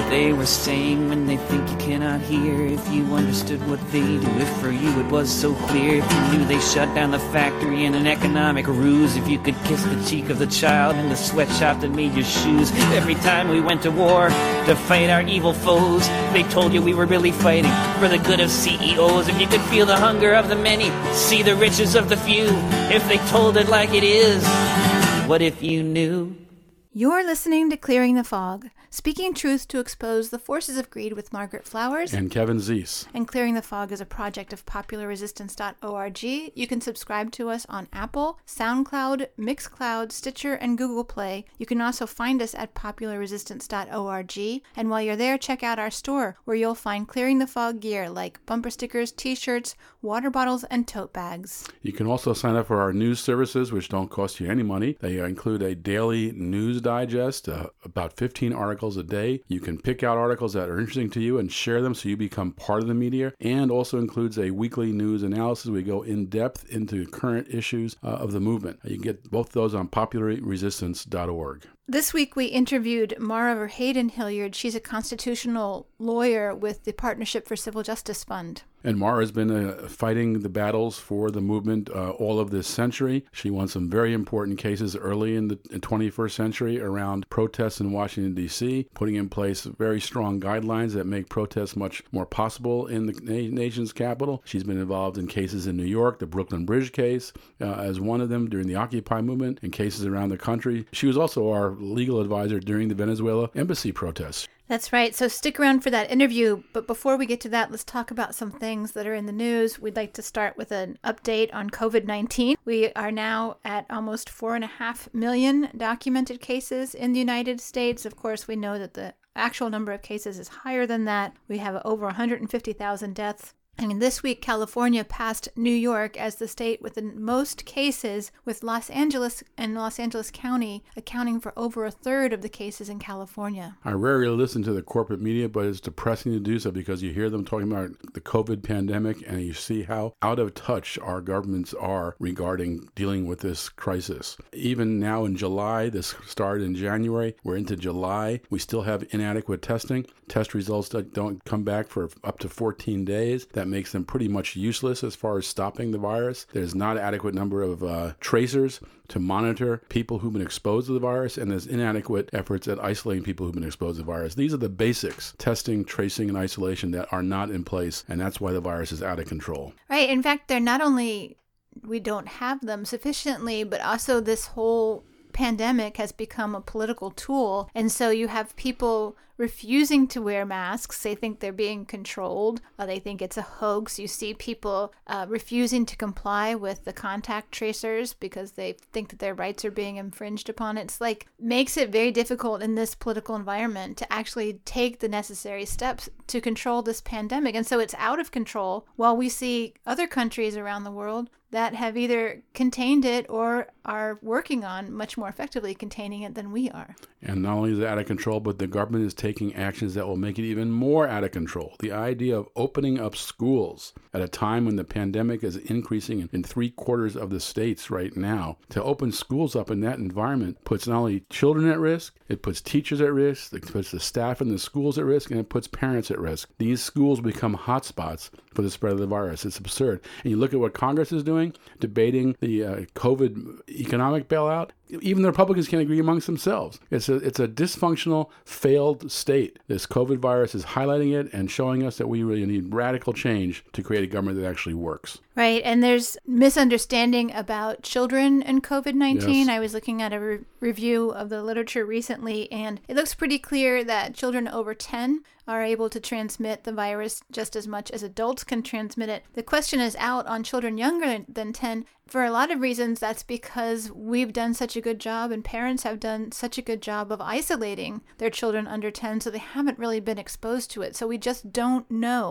what they were saying when they think you cannot hear. If you understood what they do, if for you it was so clear. If you knew they shut down the factory in an economic ruse. If you could kiss the cheek of the child in the sweatshop that made your shoes. Every time we went to war to fight our evil foes, they told you we were really fighting for the good of CEOs. If you could feel the hunger of the many, see the riches of the few. If they told it like it is, what if you knew? You're listening to Clearing the Fog, speaking truth to expose the forces of greed with Margaret Flowers and Kevin Zeese. And Clearing the Fog is a project of popularresistance.org. You can subscribe to us on Apple, SoundCloud, Mixcloud, Stitcher, and Google Play. You can also find us at popularresistance.org. And while you're there, check out our store, where you'll find Clearing the Fog gear like bumper stickers, t-shirts, water bottles, and tote bags. You can also sign up for our news services, which don't cost you any money. They include a daily news digest, about 15 articles a day. You can pick out articles that are interesting to you and share them so you become part of the media, and also includes a weekly news analysis. We go in depth into current issues of the movement. You can get both of those on popularresistance.org. This week we interviewed Mara Verheyden Hilliard. She's a constitutional lawyer with the Partnership for Civil Justice Fund. And Mara has been fighting the battles for the movement all of this century. She won some very important cases early in the 21st century around protests in Washington, D.C., putting in place very strong guidelines that make protests much more possible in the nation's capital. She's been involved in cases in New York, the Brooklyn Bridge case as one of them during the Occupy movement, and cases around the country. She was also our legal advisor during the Venezuela embassy protests. That's right. So stick around for that interview. But before we get to that, let's talk about some things that are in the news. We'd like to start with an update on COVID-19. We are now at almost 4.5 million documented cases in the United States. Of course, we know that the actual number of cases is higher than that. We have over 150,000 deaths. And this week, California passed New York as the state with the most cases, with Los Angeles and Los Angeles County accounting for over a third of the cases in California. I rarely listen to the corporate media, but it's depressing to do so because you hear them talking about the COVID pandemic and you see how out of touch our governments are regarding dealing with this crisis. Even now in July, this started in January, we're into July, we still have inadequate testing. Test results that don't come back for up to 14 days. That makes them pretty much useless as far as stopping the virus. There's not an adequate number of tracers to monitor people who've been exposed to the virus, and there's inadequate efforts at isolating people who've been exposed to the virus. These are the basics, testing, tracing, and isolation, that are not in place, and that's why the virus is out of control. Right. In fact, they're not only, we don't have them sufficiently, but also this whole pandemic has become a political tool. And so you have people refusing to wear masks. They think they're being controlled. They think it's a hoax. You see people refusing to comply with the contact tracers because they think that their rights are being infringed upon. It's like, makes it very difficult in this political environment to actually take the necessary steps to control this pandemic. And so it's out of control, while we see other countries around the world that have either contained it or are working on much more effectively containing it than we are. And not only is it out of control, but the government is taking actions that will make it even more out of control. The idea of opening up schools at a time when the pandemic is increasing in 3/4 of the states right now, to open schools up in that environment puts not only children at risk, it puts teachers at risk, it puts the staff in the schools at risk, and it puts parents at risk. These schools become hotspots for the spread of the virus. It's absurd. And you look at what Congress is doing, debating the COVID economic bailout. Even the Republicans can't agree amongst themselves. It's a dysfunctional, failed state. This COVID virus is highlighting it and showing us that we really need radical change to create a government that actually works. Right, and there's misunderstanding about children and COVID-19. Yes. I was looking at a review of the literature recently, and it looks pretty clear that children over 10 are able to transmit the virus just as much as adults can transmit it. The question is out on children younger than 10. For a lot of reasons, that's because we've done such a good job, and parents have done such a good job of isolating their children under 10, so they haven't really been exposed to it. So we just don't know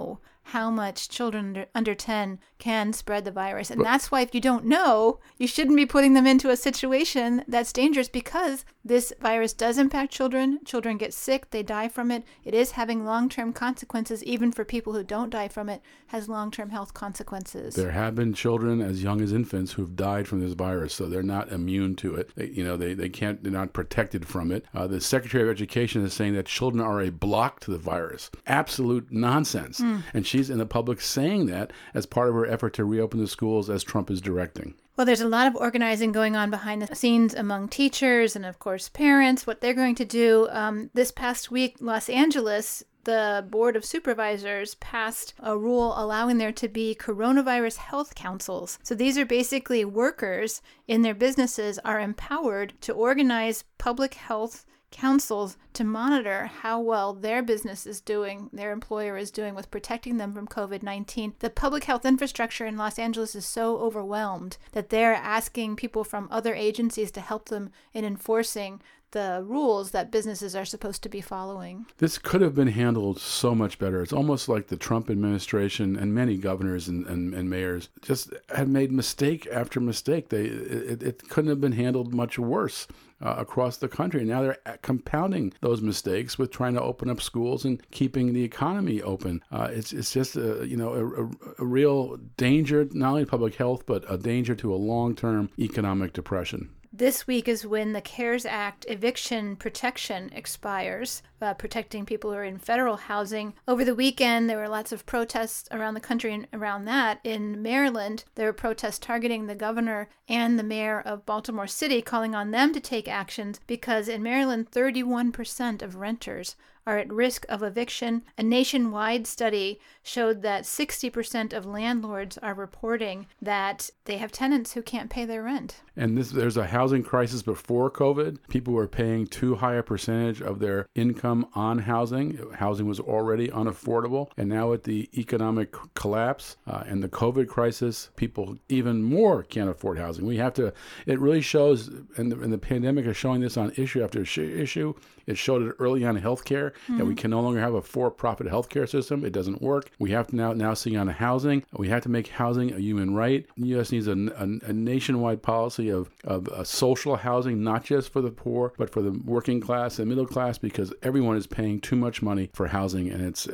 how much children under 10 can spread the virus. And that's why if you don't know, you shouldn't be putting them into a situation that's dangerous, because this virus does impact children. Children get sick, they die from it. It is having long-term consequences. Even for people who don't die from it, has long-term health consequences. There have been children as young as infants who've died from this virus, so they're not immune to it. They're not protected from it. The Secretary of Education is saying that children are a block to the virus. Absolute nonsense. And she's in the public saying that as part of her effort to reopen the schools as Trump is directing. Well, there's a lot of organizing going on behind the scenes among teachers and, of course, parents, what they're going to do. This past week, Los Angeles, the Board of Supervisors passed a rule allowing there to be coronavirus health councils. So these are basically workers in their businesses are empowered to organize public health councils to monitor how well their business is doing, their employer is doing with protecting them from COVID-19. The public health infrastructure in Los Angeles is so overwhelmed that they're asking people from other agencies to help them in enforcing the rules that businesses are supposed to be following. This could have been handled so much better. It's almost like the Trump administration and many governors and mayors just had made mistake after mistake. It couldn't have been handled much worse across the country. Now they're compounding those mistakes with trying to open up schools and keeping the economy open. It's just a real danger, not only to public health, but a danger to a long-term economic depression. This week is when the CARES Act eviction protection expires, protecting people who are in federal housing. Over the weekend, there were lots of protests around the country and around that. In Maryland, there were protests targeting the governor and the mayor of Baltimore City, calling on them to take actions because in Maryland, 31% of renters are at risk of eviction. A nationwide study showed that 60% of landlords are reporting that they have tenants who can't pay their rent. And there's a housing crisis before COVID. People were paying too high a percentage of their income on housing. Housing was already unaffordable. And now with the economic collapse and the COVID crisis, people even more can't afford housing. It really shows, and the pandemic is showing this on issue after issue. It showed it early on in healthcare, that we can no longer have a for-profit healthcare system. It doesn't work. We have to now see on housing. We have to make housing a human right. The U.S. needs a nationwide policy of social housing, not just for the poor, but for the working class and middle class, because everyone is paying too much money for housing, and it's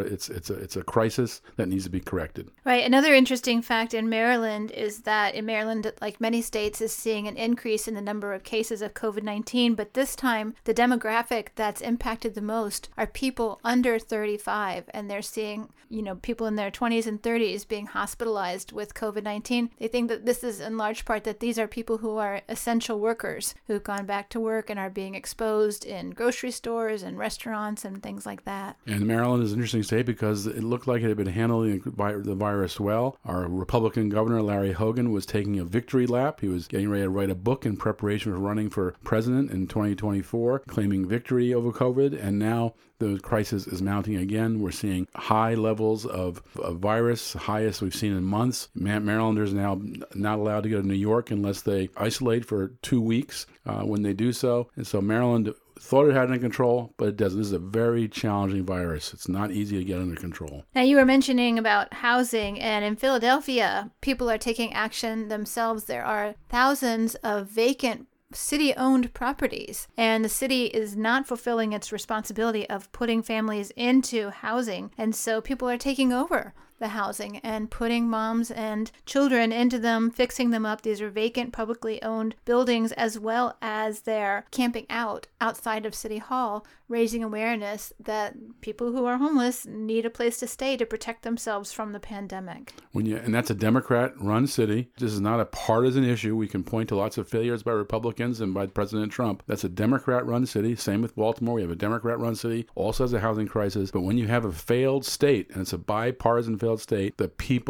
a crisis that needs to be corrected. Right. Another interesting fact in Maryland is that in Maryland, like many states, is seeing an increase in the number of cases of COVID-19, but this time the demographic that's impacted the most are people under 35, and they're seeing, people in their 20s and 30s being hospitalized with COVID-19. They think that this is in large part that these are people who are essential workers who've gone back to work and are being exposed in grocery stores and restaurants and things like that. And Maryland is an interesting state because it looked like it had been handling the virus well. Our Republican governor, Larry Hogan, was taking a victory lap. He was getting ready to write a book in preparation for running for president in 2024, claiming victory over COVID, and now the crisis is mounting again. We're seeing high levels of virus, highest we've seen in months. Marylanders now not allowed to go to New York unless they isolate for 2 weeks when they do so. And so Maryland thought it had it under control, but it doesn't. This is a very challenging virus. It's not easy to get under control. Now, you were mentioning about housing, and in Philadelphia, people are taking action themselves. There are thousands of vacant city-owned properties, and the city is not fulfilling its responsibility of putting families into housing, and so people are taking over the housing and putting moms and children into them, fixing them up. These are vacant, publicly owned buildings, as well as they're camping outside of City Hall, raising awareness that people who are homeless need a place to stay to protect themselves from the pandemic. And that's a Democrat-run city. This is not a partisan issue. We can point to lots of failures by Republicans and by President Trump. That's a Democrat-run city. Same with Baltimore. We have a Democrat-run city, also has a housing crisis. But when you have a failed state, and it's a bipartisan failed state, the people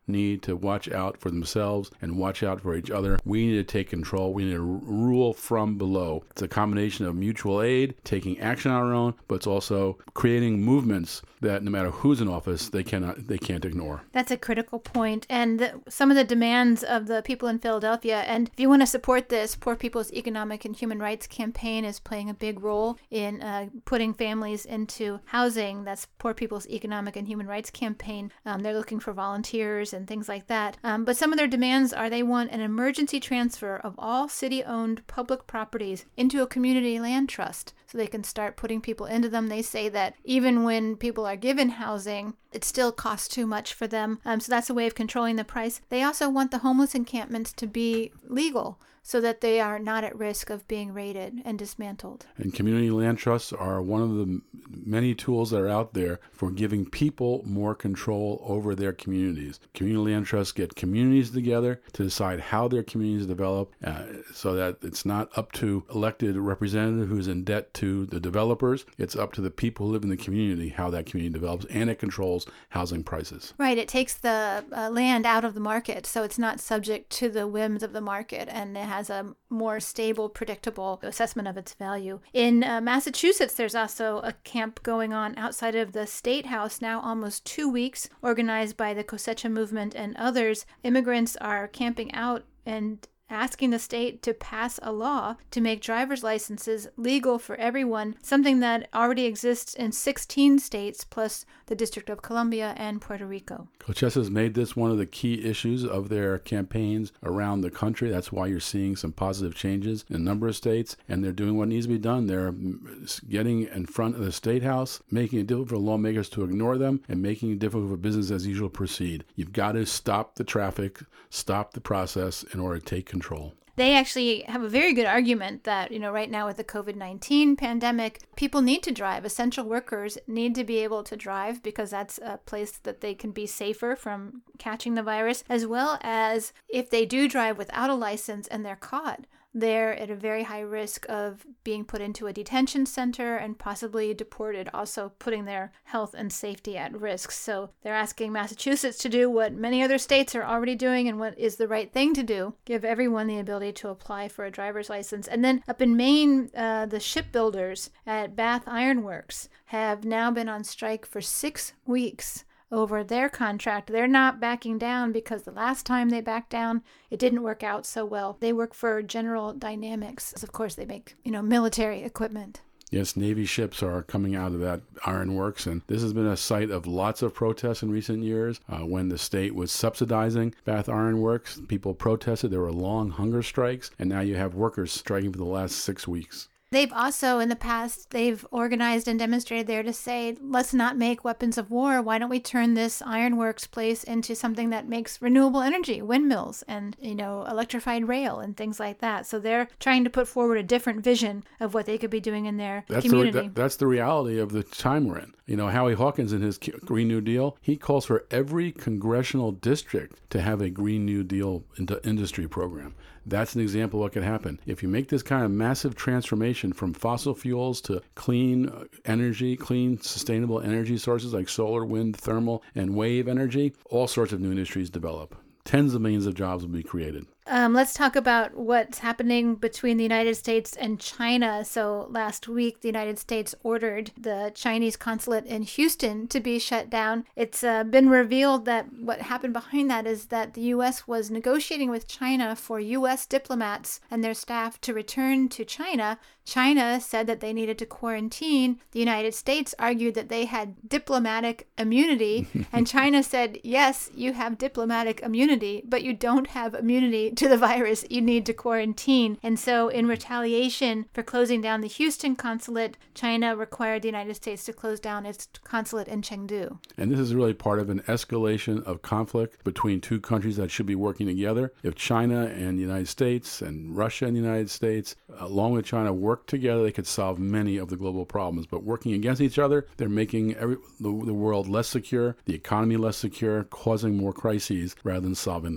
need to watch out for themselves and watch out for each other. We need to take control. We need to rule from below. It's a combination of mutual aid, taking action on our own, but it's also creating movements that no matter who's in office, they can't ignore. That's a critical point. And some of the demands of the people in Philadelphia, and if you want to support this, Poor People's Economic and Human Rights Campaign is playing a big role in putting families into housing. That's Poor People's Economic and Human Rights Campaign. They're looking for volunteers and things like that. But some of their demands are they want an emergency transfer of all city-owned public properties into a community land trust so they can start putting people into them. They say that even when people are given housing, it still costs too much for them. So that's a way of controlling the price. They also want the homeless encampments to be legal so that they are not at risk of being raided and dismantled. And community land trusts are one of the many tools that are out there for giving people more control over their communities. Community land trusts get communities together to decide how their communities develop so that it's not up to elected representative who's in debt to the developers. It's up to the people who live in the community how that community develops, and it controls housing prices. Right. It takes the land out of the market, so it's not subject to the whims of the market, and it has a more stable, predictable assessment of its value. In Massachusetts, there's also a camp going on outside of the State House now almost 2 weeks, organized by the Cosecha Movement and others. Immigrants are camping out and asking the state to pass a law to make driver's licenses legal for everyone, something that already exists in 16 states, plus the District of Columbia and Puerto Rico. Cosecha's made this one of the key issues of their campaigns around the country. That's why you're seeing some positive changes in a number of states, and they're doing what needs to be done. They're getting in front of the State House, making it difficult for lawmakers to ignore them, and making it difficult for business as usual proceed. You've got to stop the traffic, stop the process in order to take control. They actually have a very good argument that, right now with the COVID-19 pandemic, people need to drive. Essential workers need to be able to drive because that's a place that they can be safer from catching the virus, as well as if they do drive without a license and they're caught, they're at a very high risk of being put into a detention center and possibly deported, also putting their health and safety at risk. So they're asking Massachusetts to do what many other states are already doing and what is the right thing to do, give everyone the ability to apply for a driver's license. And then up in Maine, the shipbuilders at Bath Iron Works have now been on strike for 6 weeks over their contract. They're not backing down because the last time they backed down, it didn't work out so well. They work for General Dynamics. Of course, they make, military equipment. Yes, Navy ships are coming out of that iron works, and this has been a site of lots of protests in recent years. When the state was subsidizing Bath Iron Works, people protested. There were long hunger strikes, and now you have workers striking for the last 6 weeks. They've also, in the past, they've organized and demonstrated there to say, let's not make weapons of war. Why don't we turn this ironworks place into something that makes renewable energy, windmills, and, electrified rail and things like that. So they're trying to put forward a different vision of what they could be doing in their community. That's the reality of the time we're in. Howie Hawkins in his Green New Deal, he calls for every congressional district to have a Green New Deal industry program. That's an example of what could happen. If you make this kind of massive transformation from fossil fuels to clean energy, clean, sustainable energy sources like solar, wind, thermal, and wave energy, all sorts of new industries develop. Tens of millions of jobs will be created. Let's talk about what's happening between the United States and China. So last week, the United States ordered the Chinese consulate in Houston to be shut down. It's been revealed that what happened behind that is that the U.S. was negotiating with China for U.S. diplomats and their staff to return to China. China said that they needed to quarantine. The United States argued that they had diplomatic immunity. And China said, yes, you have diplomatic immunity, but you don't have immunity to the virus. You need to quarantine. And so in retaliation for closing down the Houston consulate, China required the United States to close down its consulate in Chengdu. And this is really part of an escalation of conflict between two countries that should be working together. If China and the United States and Russia and the United States, along with China, work together, they could solve many of the global problems. But working against each other, they're making the world less secure, the economy less secure, causing more crises rather than solving them.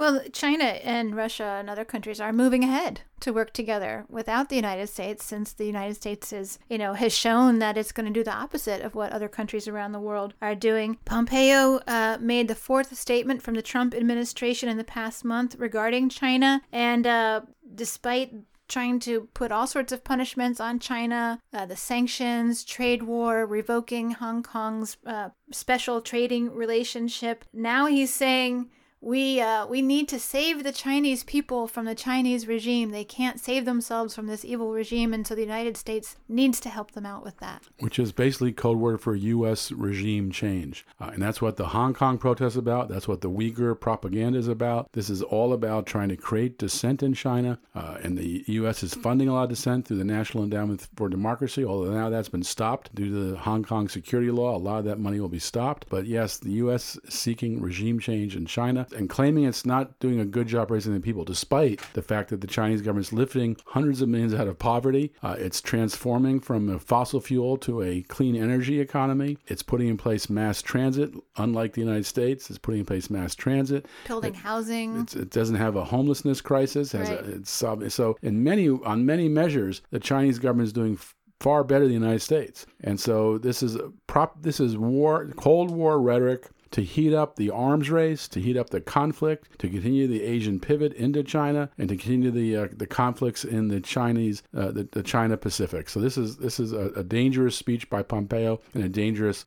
Well, China and Russia and other countries are moving ahead to work together without the United States, since the United States has shown that it's going to do the opposite of what other countries around the world are doing. Pompeo made the fourth statement from the Trump administration in the past month regarding China, and despite trying to put all sorts of punishments on China, the sanctions, trade war, revoking Hong Kong's special trading relationship, now he's saying we need to save the Chinese people from the Chinese regime. They can't save themselves from this evil regime, and so the United States needs to help them out with that. Which is basically code word for U.S. regime change. And that's what the Hong Kong protests about. That's what the Uyghur propaganda is about. This is all about trying to create dissent in China. And the U.S. is funding a lot of dissent through the National Endowment for Democracy, although now that's been stopped due to the Hong Kong security law. A lot of that money will be stopped. But yes, the U.S. is seeking regime change in China and claiming it's not doing a good job raising the people, despite the fact that the Chinese government is lifting hundreds of millions out of poverty. It's transforming from a fossil fuel to a clean energy economy. It's putting in place mass transit, unlike the United States. It's putting in place mass transit. Building housing. It doesn't have a homelessness crisis. So on many measures, the Chinese government is doing far better than the United States. And so this is war, Cold War rhetoric to heat up the arms race, to heat up the conflict, to continue the Asian pivot into China, and to continue the conflicts in the China Pacific. So this is a dangerous speech by Pompeo and a dangerous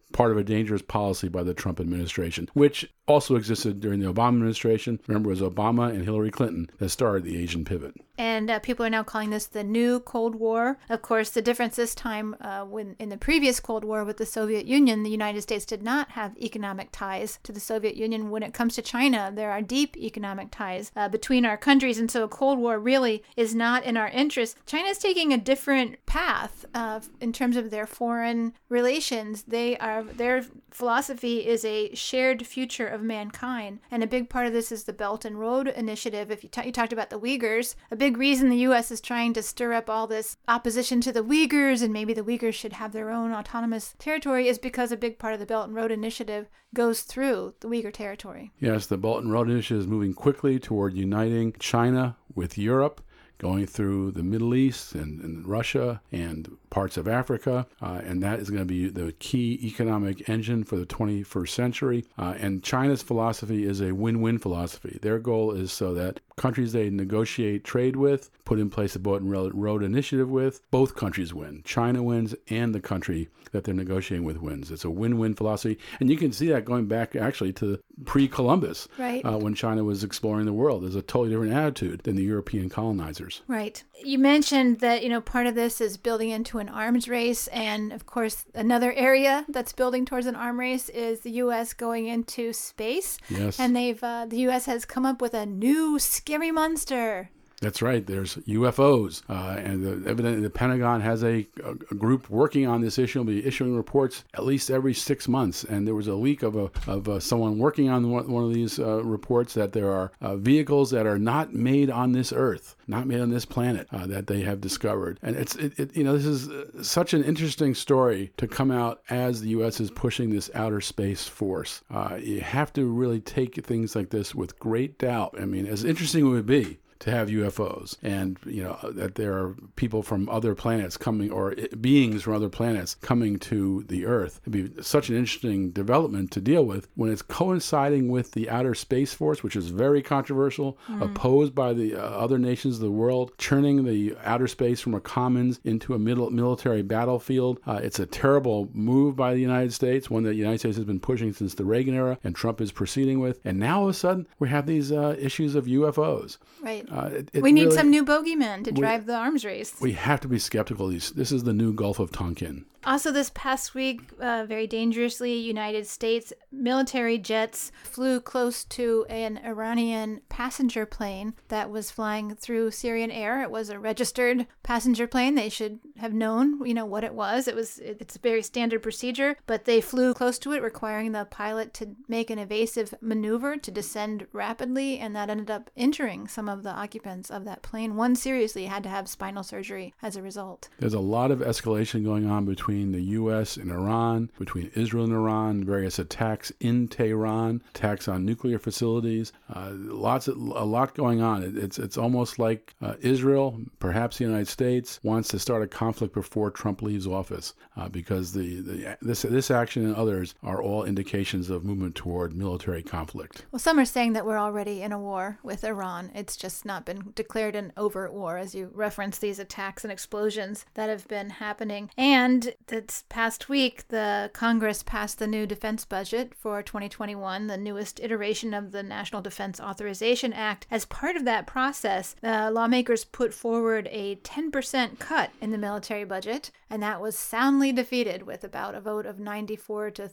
policy by the Trump administration, which also existed during the Obama administration. Remember, it was Obama and Hillary Clinton that started the Asian pivot. And people are now calling this the new Cold War. Of course, the difference this time, when in the previous Cold War with the Soviet Union, the United States did not have economic ties to the Soviet Union. When it comes to China, there are deep economic ties between our countries, and so a Cold War really is not in our interest. China is taking a different path in terms of their foreign relations. Their philosophy is a shared future of mankind, and a big part of this is the Belt and Road Initiative. If you talked about the Uyghurs, a big reason the U.S. is trying to stir up all this opposition to the Uyghurs, and maybe the Uyghurs should have their own autonomous territory, is because a big part of the Belt and Road Initiative goes through the Uyghur territory. Yes, the Belt and Road Initiative is moving quickly toward uniting China with Europe, going through the Middle East and Russia and parts of Africa, and that is going to be the key economic engine for the 21st century. And China's philosophy is a win-win philosophy. Their goal is so that countries they negotiate trade with, put in place a Belt and Road Initiative with, both countries win. China wins and the country that they're negotiating with wins. It's a win-win philosophy. And you can see that going back actually to pre-Columbus, right, when China was exploring the world. There's a totally different attitude than the European colonizers. Right. You mentioned that, part of this is building into an arms race. And of course, another area that's building towards an arms race is the U.S. going into space. Yes. And the U.S. has come up with a new scary monster. That's right. There's UFOs, and evidently the Pentagon has a group working on this issue. Will be issuing reports at least every 6 months. And there was a leak of someone working on one of these reports that there are vehicles that are not made on this Earth, not made on this planet, that they have discovered. And this is such an interesting story to come out as the U.S. is pushing this outer space force. You have to really take things like this with great doubt. I mean, as interesting as it would be to have UFOs, and that there are people from other planets coming, or beings from other planets coming to the Earth. It'd be such an interesting development to deal with when it's coinciding with the outer space force, which is very controversial, opposed by the other nations of the world, churning the outer space from a commons into a military battlefield. It's a terrible move by the United States, one that the United States has been pushing since the Reagan era, and Trump is proceeding with. And now all of a sudden we have these issues of UFOs. Right. We need some new bogeyman to drive the arms race. We have to be skeptical. This is the new Gulf of Tonkin. Also this past week, very dangerously, United States military jets flew close to an Iranian passenger plane that was flying through Syrian air. It was a registered passenger plane. They should have known, what it was. It's a very standard procedure, but they flew close to it, requiring the pilot to make an evasive maneuver to descend rapidly, and that ended up injuring some of the occupants of that plane. One seriously had to have spinal surgery as a result. There's a lot of escalation going on between the U.S. and Iran, between Israel and Iran, various attacks in Tehran, attacks on nuclear facilities, a lot going on. It's almost like Israel, perhaps the United States, wants to start a conflict before Trump leaves office, because this action and others are all indications of movement toward military conflict. Well, some are saying that we're already in a war with Iran. It's just not been declared an overt war, as you reference these attacks and explosions that have been happening. And this past week, the Congress passed the new defense budget for 2021, the newest iteration of the National Defense Authorization Act. As part of that process, lawmakers put forward a 10% cut in the military budget, and that was soundly defeated with about a vote of 94 to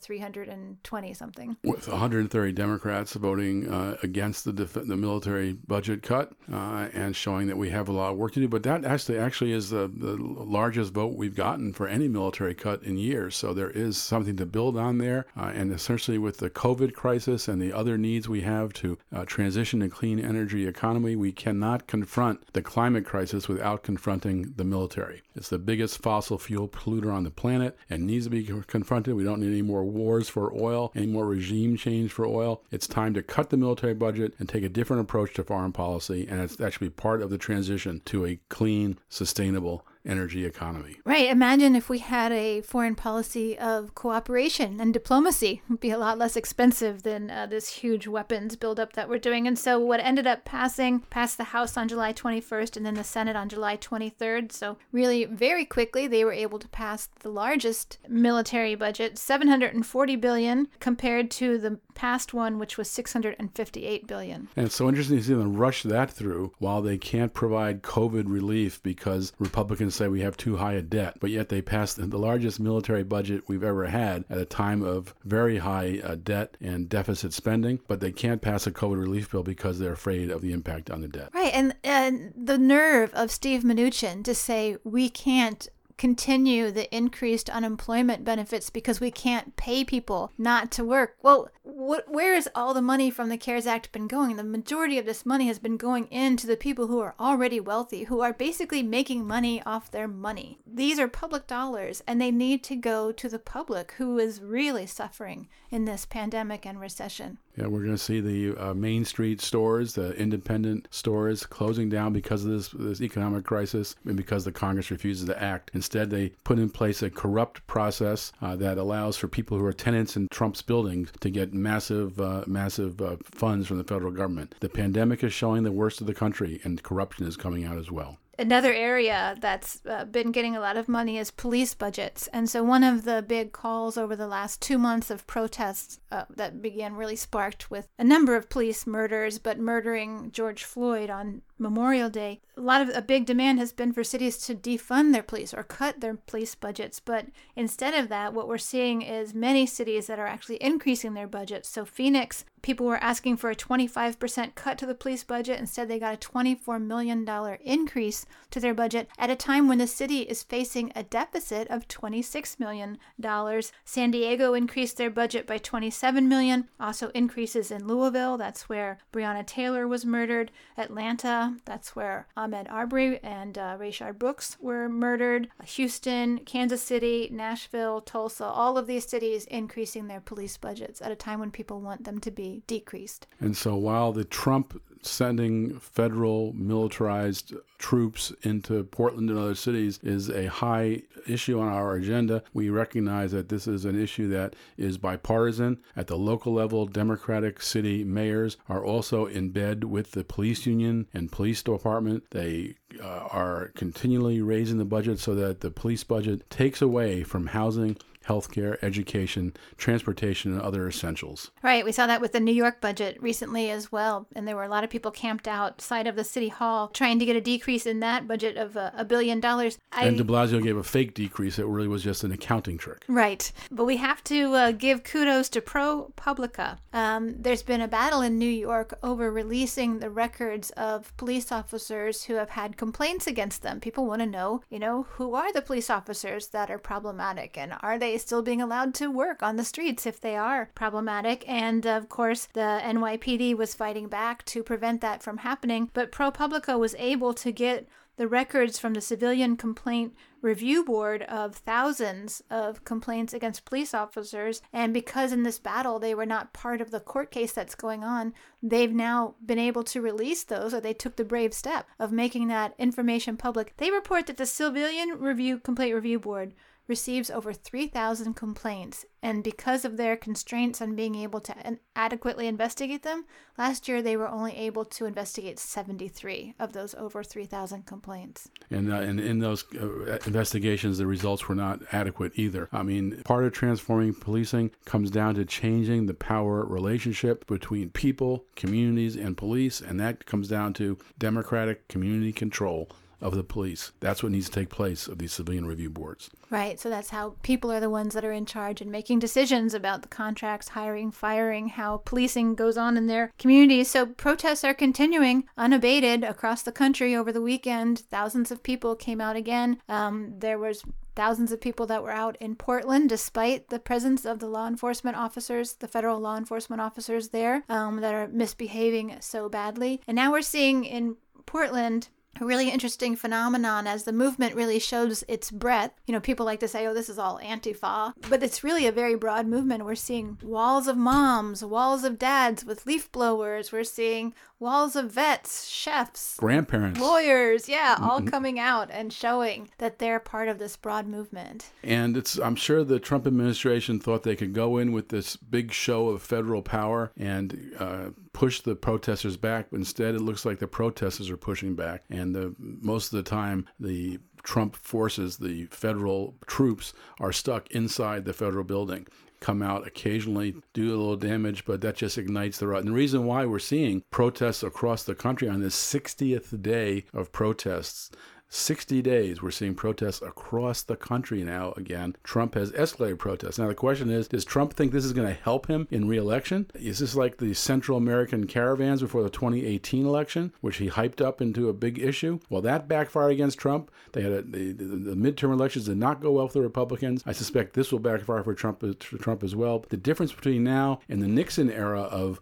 320 something. With 130 Democrats voting against the military budget cut, and showing that we have a lot of work to do. But that actually is the largest vote we've gotten for any military cut in years. So there is something to build on there. And essentially with the COVID crisis and the other needs we have to transition to clean energy economy, we cannot confront the climate crisis without confronting the military. It's the biggest fossil fuel polluter on the planet and needs to be confronted. We don't need any more wars for oil, any more regime change for oil. It's time to cut the military budget and take a different approach to foreign policy, and that should be part of the transition to a clean, sustainable energy economy. Right. Imagine if we had a foreign policy of cooperation and diplomacy. It would be a lot less expensive than this huge weapons buildup that we're doing. And so what ended up passed the House on July 21st and then the Senate on July 23rd. So really very quickly they were able to pass the largest military budget, $740 billion, compared to the past one, which was $658 billion. And it's so interesting to see them rush that through while they can't provide COVID relief because Republicans say we have too high a debt, but yet they passed the largest military budget we've ever had at a time of very high debt and deficit spending, but they can't pass a COVID relief bill because they're afraid of the impact on the debt. Right, and the nerve of Steve Mnuchin to say we can't continue the increased unemployment benefits because we can't pay people not to work. Well, where has all the money from the CARES Act been going? The majority of this money has been going into the people who are already wealthy, who are basically making money off their money. These are public dollars, and they need to go to the public who is really suffering in this pandemic and recession. Yeah, we're going to see the Main Street stores, the independent stores, closing down because of this economic crisis and because the Congress refuses to act. Instead, they put in place a corrupt process that allows for people who are tenants in Trump's buildings to get massive funds from the federal government. The pandemic is showing the worst of the country, and corruption is coming out as well. Another area that's been getting a lot of money is police budgets. And so one of the big calls over the last 2 months of protests that began really sparked with a number of police murders, but murdering George Floyd on Memorial Day. A big demand has been for cities to defund their police or cut their police budgets. But instead of that, what we're seeing is many cities that are actually increasing their budgets. So Phoenix, people were asking for a 25% cut to the police budget. Instead, they got a $24 million increase to their budget at a time when the city is facing a deficit of $26 million. San Diego increased their budget by $27 million. Also increases in Louisville. That's where Breonna Taylor was murdered. Atlanta, that's where Ahmaud Arbery and Rayshard Brooks were murdered. Houston, Kansas City, Nashville, Tulsa, all of these cities increasing their police budgets at a time when people want them to be decreased. And so while the Trump sending federal militarized troops into Portland and other cities is a high issue on our agenda, we recognize that this is an issue that is bipartisan. At the local level, Democratic city mayors are also in bed with the police union and police department. They are continually raising the budget so that the police budget takes away from housing, healthcare, education, transportation, and other essentials. Right. We saw that with the New York budget recently as well. And there were a lot of people camped outside of the city hall trying to get a decrease in that budget of $1 billion. And de Blasio gave a fake decrease. It really was just an accounting trick. Right. But we have to give kudos to ProPublica. There's been a battle in New York over releasing the records of police officers who have had complaints against them. People want to know, who are the police officers that are problematic, and are they by still being allowed to work on the streets if they are problematic. And of course, the NYPD was fighting back to prevent that from happening. But ProPublica was able to get the records from the Civilian Complaint Review Board of thousands of complaints against police officers. And because in this battle they were not part of the court case that's going on, they've now been able to release those, or they took the brave step of making that information public. They report that the Civilian Complaint Review Board receives over 3,000 complaints, and because of their constraints on being able to adequately investigate them, last year they were only able to investigate 73 of those over 3,000 complaints. And in those investigations, the results were not adequate either. I mean, part of transforming policing comes down to changing the power relationship between people, communities, and police, and that comes down to democratic community control of the police. That's what needs to take place of these civilian review boards. Right. So that's how people are the ones that are in charge and making decisions about the contracts, hiring, firing, how policing goes on in their communities. So protests are continuing unabated across the country over the weekend. Thousands of people came out again. There was thousands of people that were out in Portland, despite the presence of the law enforcement officers, the federal law enforcement officers there that are misbehaving so badly. And now we're seeing in Portland a really interesting phenomenon as the movement really shows its breadth. You know, people like to say, oh, this is all Antifa, but it's really a very broad movement. We're seeing walls of moms, walls of dads with leaf blowers. We're seeing walls of vets, chefs, grandparents, lawyers, all coming out and showing that they're part of this broad movement. And I'm sure the Trump administration thought they could go in with this big show of federal power and push the protesters back. Instead, it looks like the protesters are pushing back. And most of the time, the Trump forces, the federal troops, are stuck inside the federal building. Come out occasionally, do a little damage, but that just ignites the riot. And the reason why we're seeing protests across the country on this 60th day of protests, 60 days, we're seeing protests across the country now again. Trump has escalated protests. Now, the question is, does Trump think this is going to help him in re-election? Is this like the Central American caravans before the 2018 election, which he hyped up into a big issue? Well, that backfired against Trump. They had the midterm elections did not go well for the Republicans. I suspect this will backfire for Trump as well. The difference between now and the Nixon era of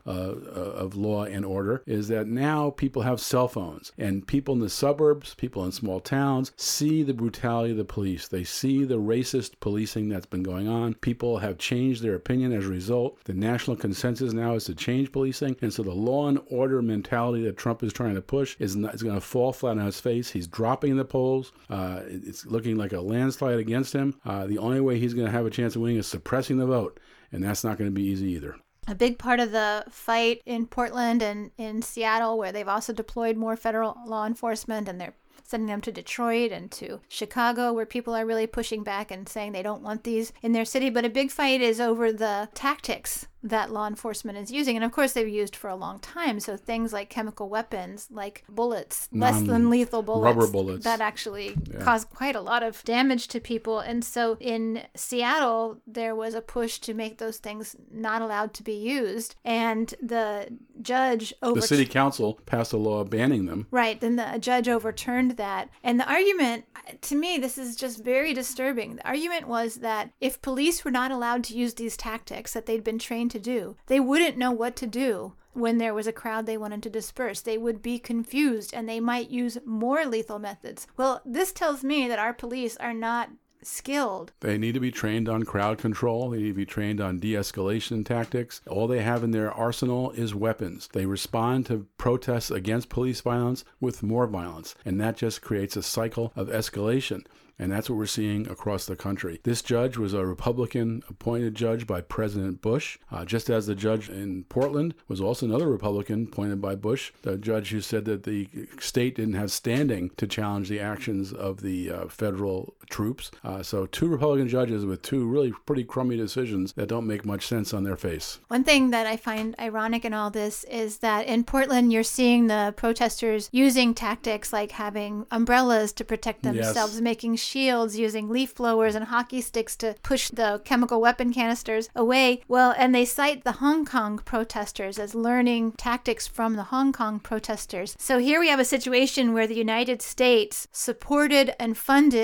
law and order is that now people have cell phones, and people in the suburbs, people in small towns see the brutality of the police. They see the racist policing that's been going on. People have changed their opinion as a result. The national consensus now is to change policing, and so the law and order mentality that Trump is trying to push is going to fall flat on his face. He's dropping the polls. It's looking like a landslide against him. The only way he's going to have a chance of winning is suppressing the vote, and that's not going to be easy either. A big part of the fight in Portland and in Seattle, where they've also deployed more federal law enforcement, and they're sending them to Detroit and to Chicago, where people are really pushing back and saying they don't want these in their city. But a big fight is over the tactics that law enforcement is using. And of course, they've used for a long time. So things like chemical weapons, like bullets, less than lethal bullets, rubber bullets, that actually cause quite a lot of damage to people. And so in Seattle, there was a push to make those things not allowed to be used. And the judge the city council passed a law banning them. Right. Then the judge overturned that. And the argument, to me, this is just very disturbing. The argument was that if police were not allowed to use these tactics that they'd been trained to do, they wouldn't know what to do when there was a crowd they wanted to disperse. They would be confused and they might use more lethal methods. Well, this tells me that our police are not skilled. They need to be trained on crowd control. They need to be trained on de-escalation tactics. All they have in their arsenal is weapons. They respond to protests against police violence with more violence, and that just creates a cycle of escalation. And that's what we're seeing across the country. This judge was a Republican-appointed judge by President Bush, just as the judge in Portland was also another Republican appointed by Bush, the judge who said that the state didn't have standing to challenge the actions of the federal troops. So two Republican judges with two really pretty crummy decisions that don't make much sense on their face. One thing that I find ironic in all this is that in Portland, you're seeing the protesters using tactics like having umbrellas to protect themselves, making shields, using leaf blowers and hockey sticks to push the chemical weapon canisters away. Well, and they cite the Hong Kong protesters as learning tactics from the Hong Kong protesters. So here we have a situation where the United States supported and funded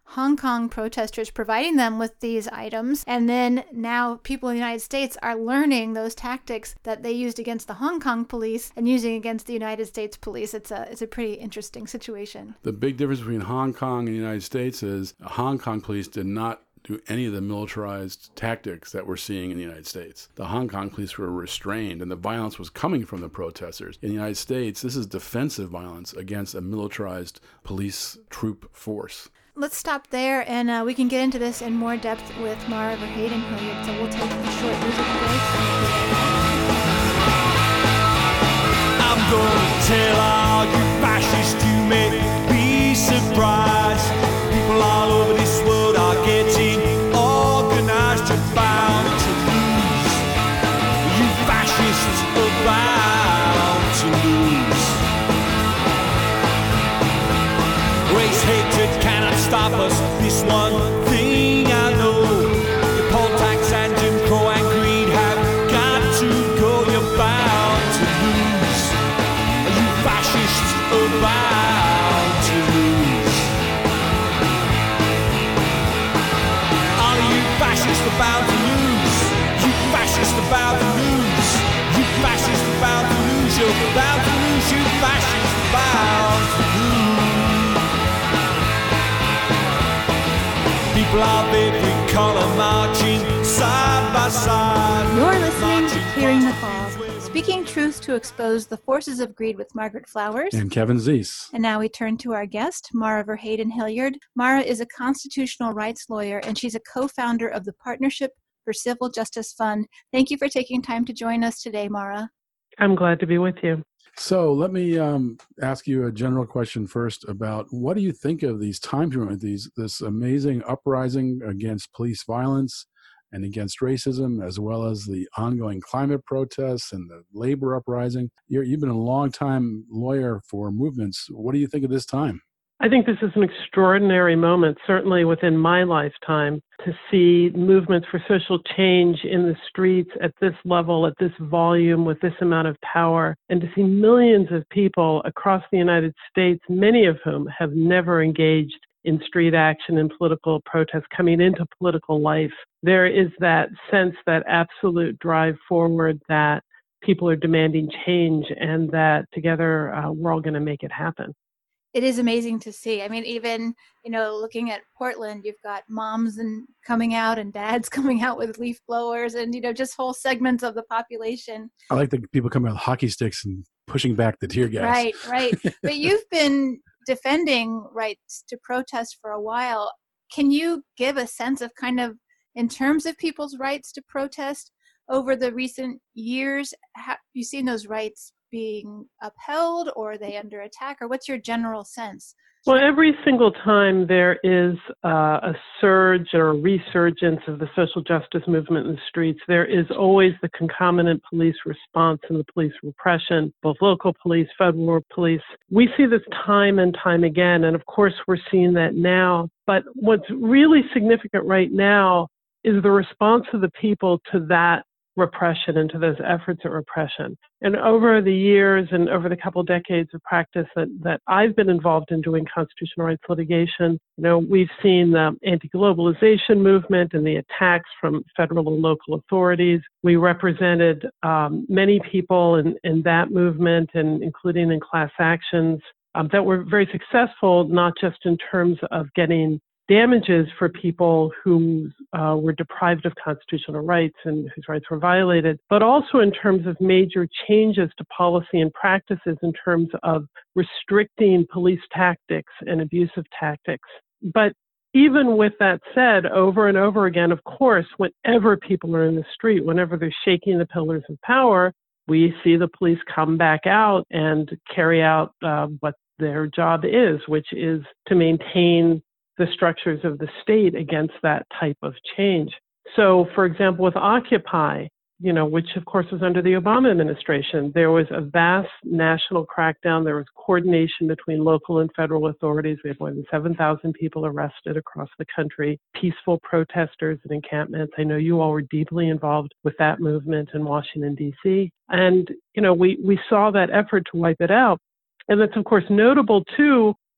Hong Kong protesters providing them with these items. And then now people in the United States are learning those tactics that they used against the Hong Kong police and using against the United States police. It's a pretty interesting situation. The big difference between Hong Kong and the United States is Hong Kong police did not do any of the militarized tactics that we're seeing in the United States. The Hong Kong police were restrained, and the violence was coming from the protesters. In the United States, this is defensive violence against a militarized police troop force. Let's stop there, and we can get into this in more depth with Mara Verheyden Hilliard. So we'll take a short music break. I'm gonna tell all you fascists you may be surprised. People all over this world are getting organized. You're bound to lose. You fascists are bound to lose. Race hatred cannot stop us. This one thing I know. The poll tax and Jim Crow and greed have got to go. You're bound to lose. You fascists are bound to lose. All of you fascists are bound to lose. You fascists are bound to lose. You fascists are bound to lose. You're bound to lose. You fascists are bound to lose. People of every color marching side by side. You're listening to Clearing the Fog, speaking truth to expose the forces of greed with Margaret Flowers And Kevin Zeese. And now we turn to our guest, Mara Verheyden Hilliard. Mara is a constitutional rights lawyer, and she's a co-founder of the Partnership for Civil Justice Fund. Thank you for taking time to join us today, Mara. I'm glad to be with you. So let me ask you a general question first about what do you think of these times we're in, this amazing uprising against police violence and against racism, as well as the ongoing climate protests and the labor uprising. You've been a long-time lawyer for movements. What do you think of this time? I think this is an extraordinary moment, certainly within my lifetime, to see movements for social change in the streets at this level, at this volume, with this amount of power, and to see millions of people across the United States, many of whom have never engaged in street action and political protest, coming into political life. There is that sense, that absolute drive forward, that people are demanding change, and that together we're all going to make it happen. It is amazing to see. I mean, even, looking at Portland, you've got moms coming out and dads coming out with leaf blowers and, just whole segments of the population. I like the people coming out with hockey sticks and pushing back the tear gas. Right. But you've been defending rights to protest for a while. Can you give a sense of kind of, in terms of people's rights to protest over the recent years, have you seen those rights being upheld, or are they under attack, or what's your general sense? Well, every single time there is a surge or a resurgence of the social justice movement in the streets, there is always the concomitant police response and the police repression, both local police, federal police. We see this time and time again, and of course we're seeing that now. But what's really significant right now is the response of the people to that repression and to those efforts at repression. And over the years and over the couple decades of practice that I've been involved in doing constitutional rights litigation, we've seen the anti-globalization movement and the attacks from federal and local authorities. We represented many people in that movement, and including in class actions that were very successful, not just in terms of getting damages for people who were deprived of constitutional rights and whose rights were violated, but also in terms of major changes to policy and practices in terms of restricting police tactics and abusive tactics. But even with that said, over and over again, of course, whenever people are in the street, whenever they're shaking the pillars of power, we see the police come back out and carry out what their job is, which is to maintain the structures of the state against that type of change. So, for example, with Occupy, which of course was under the Obama administration, there was a vast national crackdown. There was coordination between local and federal authorities. We had more than 7,000 people arrested across the country, peaceful protesters and encampments. I know you all were deeply involved with that movement in Washington, D.C. And, we saw that effort to wipe it out. And that's, of course, notable, too,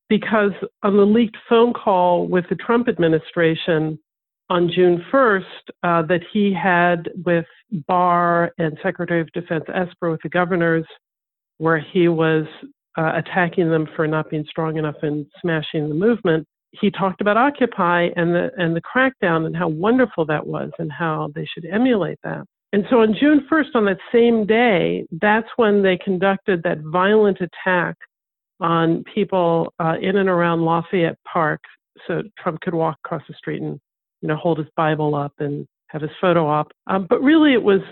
because on the leaked phone call with the Trump administration on June 1st that he had with Barr and Secretary of Defense Esper, with the governors, where he was attacking them for not being strong enough in smashing the movement, he talked about Occupy and the crackdown and how wonderful that was and how they should emulate that. And so on June 1st, on that same day, that's when they conducted that violent attack on people in and around Lafayette Park, so Trump could walk across the street and, hold his Bible up and have his photo op. But really it was,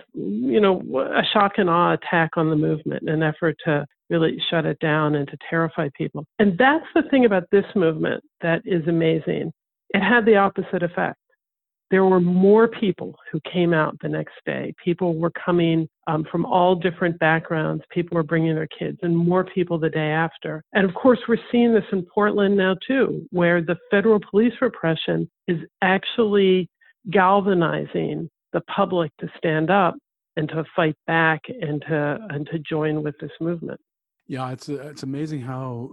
a shock and awe attack on the movement, an effort to really shut it down and to terrify people. And that's the thing about this movement that is amazing. It had the opposite effect. There were more people who came out the next day. People were coming from all different backgrounds. People were bringing their kids, and more people the day after. And of course, we're seeing this in Portland now too, where the federal police repression is actually galvanizing the public to stand up and to fight back and to join with this movement. Yeah, it's amazing how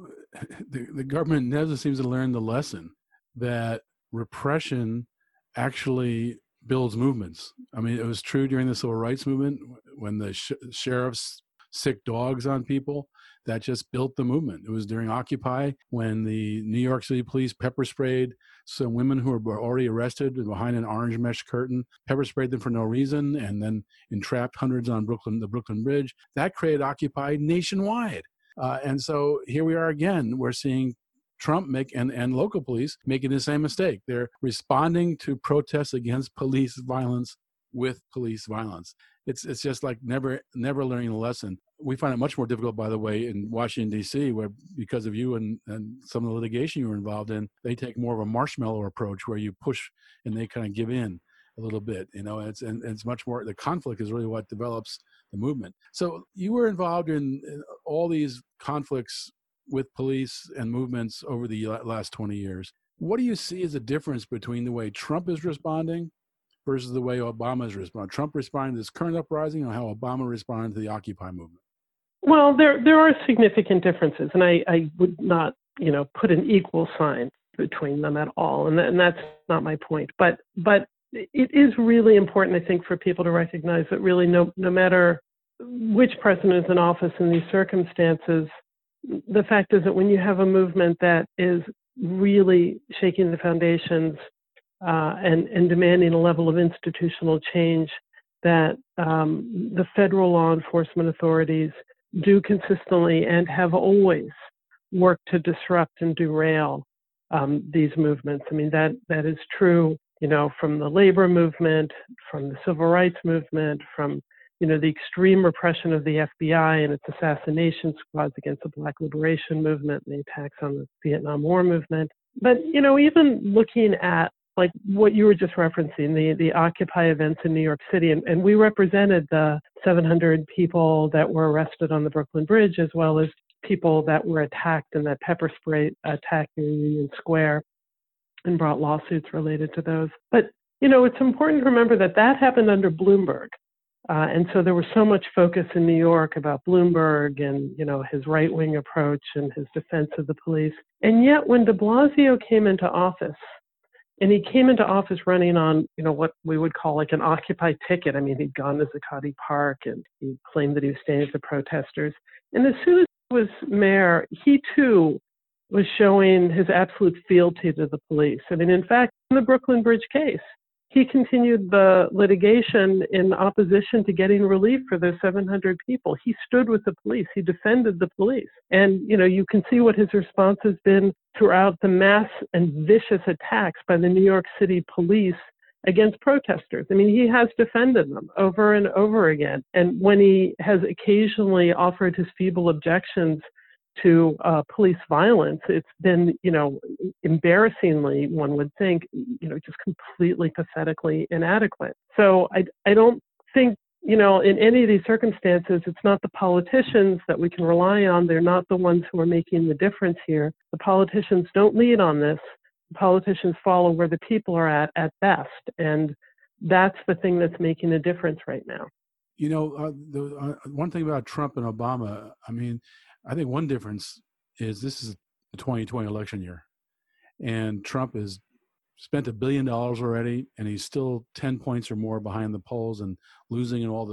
the government never seems to learn the lesson that repression actually builds movements. I mean, it was true during the civil rights movement when the sheriffs sick dogs on people. That just built the movement. It was during Occupy when the New York City police pepper sprayed some women who were already arrested behind an orange mesh curtain, pepper sprayed them for no reason, and then entrapped hundreds on the Brooklyn Bridge. That created Occupy nationwide. And so here we are again. We're seeing Trump and local police making the same mistake. They're responding to protests against police violence with police violence. It's just like never learning the lesson. We find it much more difficult, by the way, in Washington, D.C., where because of you and some of the litigation you were involved in, they take more of a marshmallow approach where you push and they kind of give in a little bit. It's much more, the conflict is really what develops the movement. So you were involved in all these conflicts with police and movements over the last 20 years. What do you see as a difference between the way Trump is responding versus the way Obama is responding? Trump responding to this current uprising, or how Obama responded to the Occupy movement? Well, there are significant differences, and I would not, put an equal sign between them at all, and that's not my point. But it is really important, I think, for people to recognize that really no matter which president is in office in these circumstances, the fact is that when you have a movement that is really shaking the foundations and demanding a level of institutional change that the federal law enforcement authorities do consistently and have always worked to disrupt and derail these movements. I mean, that is true, from the labor movement, from the civil rights movement, from the extreme repression of the FBI and its assassination squads against the Black Liberation Movement and the attacks on the Vietnam War movement. But, even looking at like what you were just referencing, the Occupy events in New York City, and we represented the 700 people that were arrested on the Brooklyn Bridge, as well as people that were attacked in that pepper spray attack in Union Square, and brought lawsuits related to those. But, it's important to remember that happened under Bloomberg. And so there was so much focus in New York about Bloomberg and, his right-wing approach and his defense of the police. And yet when de Blasio came into office, and he came into office running on, what we would call like an Occupy ticket. I mean, he'd gone to Zuccotti Park and he claimed that he was staying with the protesters. And as soon as he was mayor, he too was showing his absolute fealty to the police. I mean, in fact, in the Brooklyn Bridge case, he continued the litigation in opposition to getting relief for those 700 people. He stood with the police. He defended the police. And, you can see what his response has been throughout the mass and vicious attacks by the New York City police against protesters. I mean, he has defended them over and over again. And when he has occasionally offered his feeble objections to police violence, it's been, embarrassingly, one would think, just completely pathetically inadequate. So I don't think, in any of these circumstances, it's not the politicians that we can rely on. They're not the ones who are making the difference here. The politicians don't lead on this. The politicians follow where the people are at best. And that's the thing that's making a difference right now. The one thing about Trump and Obama, I mean, I think one difference is this is the 2020 election year. And Trump has spent $1 billion already, and he's still 10 points or more behind the polls and losing in all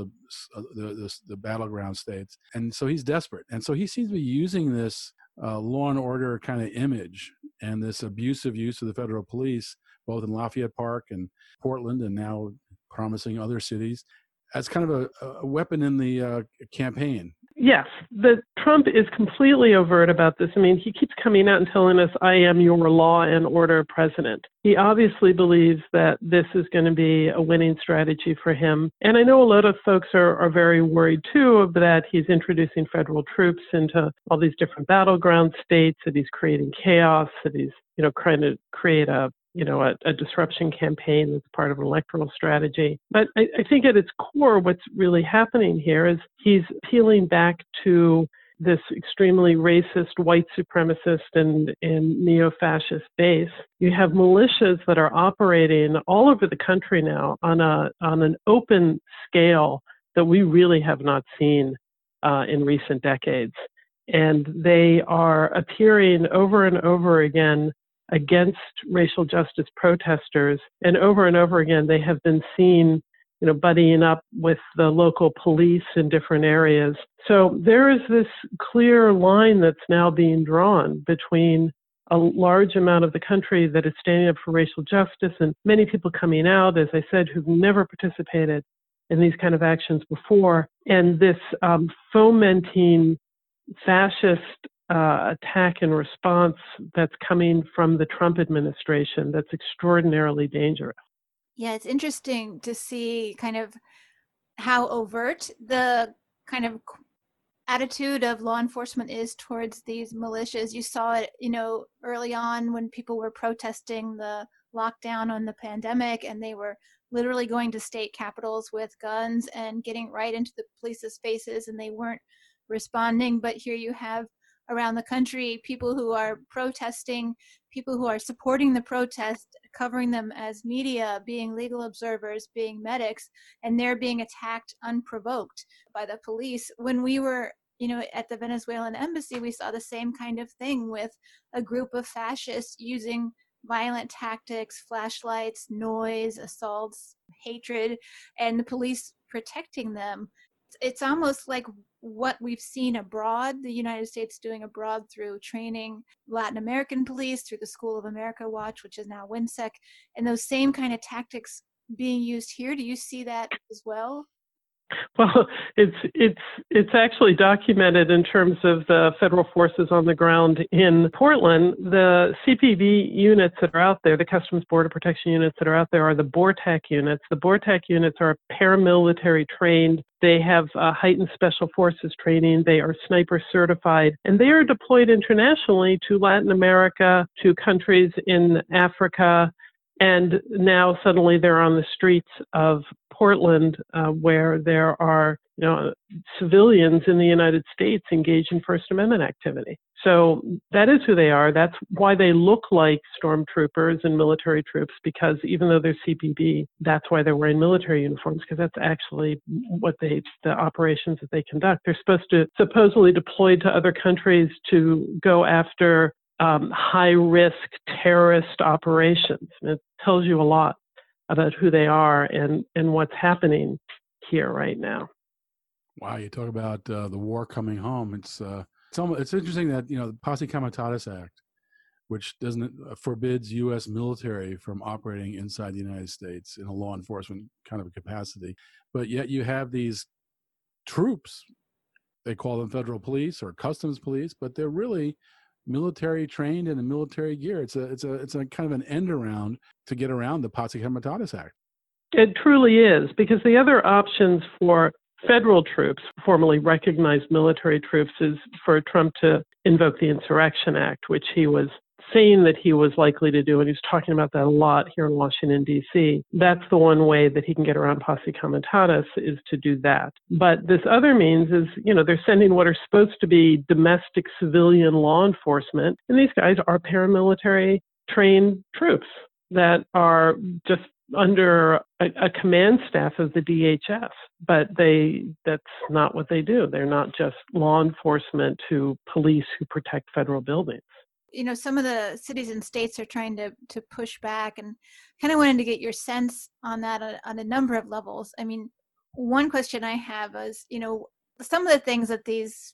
the battleground states. And so he's desperate. And so he seems to be using this law and order kind of image and this abusive use of the federal police, both in Lafayette Park and Portland, and now promising other cities, as kind of a weapon in the campaign. Yes, Trump is completely overt about this. I mean, he keeps coming out and telling us, I am your law and order president. He obviously believes that this is going to be a winning strategy for him. And I know a lot of folks are very worried, too, that he's introducing federal troops into all these different battleground states, that he's creating chaos, that he's, trying to create a disruption campaign that's part of an electoral strategy. But I think at its core, what's really happening here is he's peeling back to this extremely racist, white supremacist and neo-fascist base. You have militias that are operating all over the country now on an open scale that we really have not seen in recent decades. And they are appearing over and over again against racial justice protesters. And over again, they have been seen, buddying up with the local police in different areas. So there is this clear line that's now being drawn between a large amount of the country that is standing up for racial justice and many people coming out, as I said, who've never participated in these kind of actions before, and this fomenting fascist attack and response that's coming from the Trump administration that's extraordinarily dangerous. Yeah, it's interesting to see kind of how overt the kind of attitude of law enforcement is towards these militias. You saw it, early on when people were protesting the lockdown on the pandemic, and they were literally going to state capitals with guns and getting right into the police's faces, and they weren't responding. But here you have around the country people who are protesting, people who are supporting the protest, covering them as media, being legal observers, being medics, and they're being attacked unprovoked by the police. When we were at the Venezuelan embassy, we saw the same kind of thing with a group of fascists using violent tactics, flashlights, noise, assaults, hatred, and the police protecting them. It's almost like what we've seen abroad, the United States doing abroad through training Latin American police, through the School of America Watch, which is now WINSEC, and those same kind of tactics being used here. Do you see that as well? Well, it's actually documented in terms of the federal forces on the ground in Portland. The CPB units that are out there, the Customs Border Protection units that are out there, are the BORTAC units. The BORTAC units are paramilitary trained. They have heightened special forces training. They are sniper certified, and they are deployed internationally to Latin America, to countries in Africa. And now suddenly they're on the streets of Portland, where there are, civilians in the United States engaged in First Amendment activity. So that is who they are. That's why they look like stormtroopers and military troops, because even though they're CPB, that's why they're wearing military uniforms, because that's actually what the operations that they conduct. They're supposedly deployed to other countries to go after high-risk terrorist operations. And it tells you a lot about who they are and what's happening here right now. Wow, you talk about the war coming home. It's interesting that the Posse Comitatus Act, which forbids U.S. military from operating inside the United States in a law enforcement kind of a capacity, but yet you have these troops. They call them federal police or customs police, but they're really military trained and in military gear. It's a kind of an end around to get around the Posse Comitatus Act. It truly is, because the other options for federal troops, formerly recognized military troops, is for Trump to invoke the Insurrection Act, which he was saying that he was likely to do, and he's talking about that a lot here in Washington, D.C. That's the one way that he can get around Posse Comitatus, is to do that. But this other means is, they're sending what are supposed to be domestic civilian law enforcement, and these guys are paramilitary trained troops that are just under a command staff of the DHS, but that's not what they do. They're not just law enforcement to police who protect federal buildings. Some of the cities and states are trying to push back, and kind of wanted to get your sense on that on a number of levels. I mean, one question I have is, some of the things that these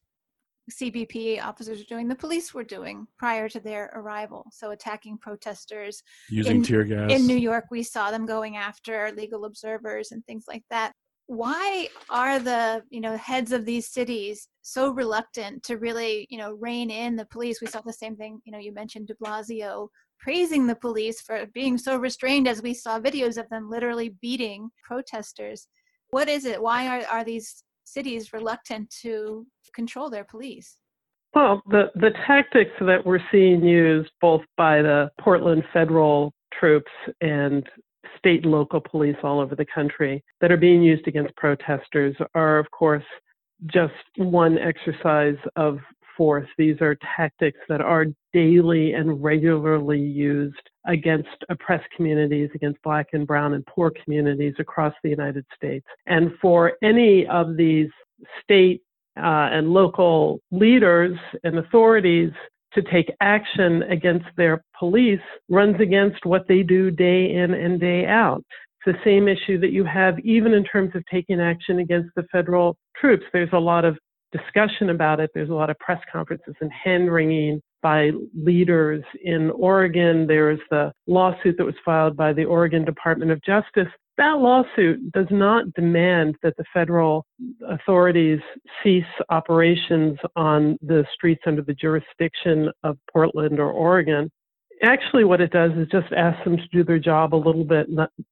CBP officers are doing, the police were doing prior to their arrival. So attacking protesters. Using tear gas. In New York, we saw them going after legal observers and things like that. Why are the heads of these cities so reluctant to really rein in the police? We saw the same thing. You mentioned de Blasio praising the police for being so restrained, as we saw videos of them literally beating protesters. What is it? Why are these cities reluctant to control their police? Well, the tactics that we're seeing used both by the Portland federal troops and state and local police all over the country that are being used against protesters are, of course, just one exercise of force. These are tactics that are daily and regularly used against oppressed communities, against Black and brown and poor communities across the United States. And for any of these state and local leaders and authorities to take action against their police runs against what they do day in and day out. It's the same issue that you have even in terms of taking action against the federal troops. There's a lot of discussion about it. There's a lot of press conferences and hand-wringing by leaders in Oregon. There's the lawsuit that was filed by the Oregon Department of Justice. That lawsuit does not demand that the federal authorities cease operations on the streets under the jurisdiction of Portland or Oregon. Actually, what it does is just ask them to do their job a little bit,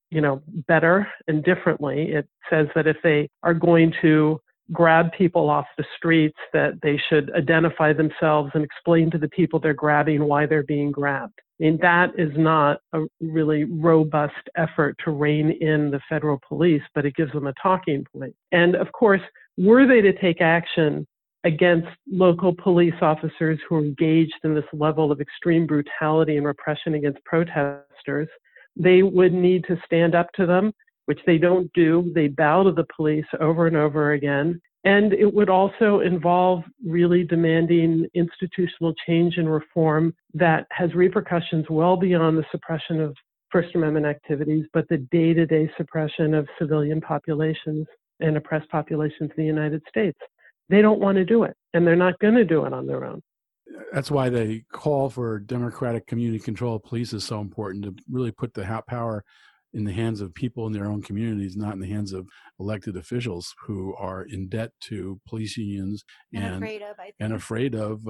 better and differently. It says that if they are going to grab people off the streets, that they should identify themselves and explain to the people they're grabbing why they're being grabbed. I mean, that is not a really robust effort to rein in the federal police, but it gives them a talking point. And of course, were they to take action against local police officers who are engaged in this level of extreme brutality and repression against protesters, they would need to stand up to them, which they don't do. They bow to the police over and over again. And it would also involve really demanding institutional change and reform that has repercussions well beyond the suppression of First Amendment activities, but the day-to-day suppression of civilian populations and oppressed populations in the United States. They don't want to do it, and they're not going to do it on their own. That's why the call for democratic community control of police is so important, to really put the power in the hands of people in their own communities, not in the hands of elected officials who are in debt to police unions and afraid of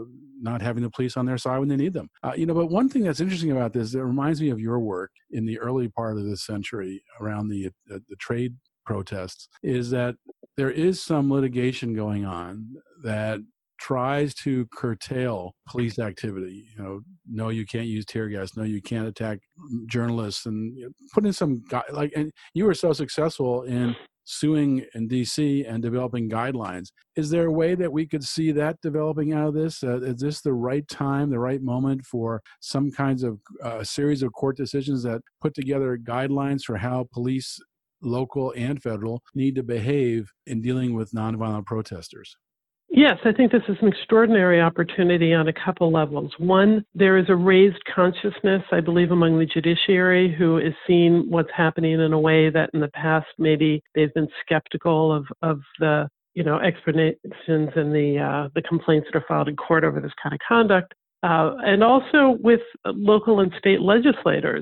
not having the police on their side when they need them. But one thing that's interesting about this, it reminds me of your work in the early part of this century around the trade protests, is that there is some litigation going on that tries to curtail police activity. No, you can't use tear gas. No, you can't attack journalists, and put in some and you were so successful in suing in DC and developing guidelines. Is there a way that we could see that developing out of this? Is this the right time, the right moment for some kinds of series of court decisions that put together guidelines for how police, local and federal, need to behave in dealing with nonviolent protesters? Yes, I think this is an extraordinary opportunity on a couple levels. One, there is a raised consciousness, I believe, among the judiciary, who is seeing what's happening in a way that in the past maybe they've been skeptical of the explanations and the complaints that are filed in court over this kind of conduct, and also with local and state legislators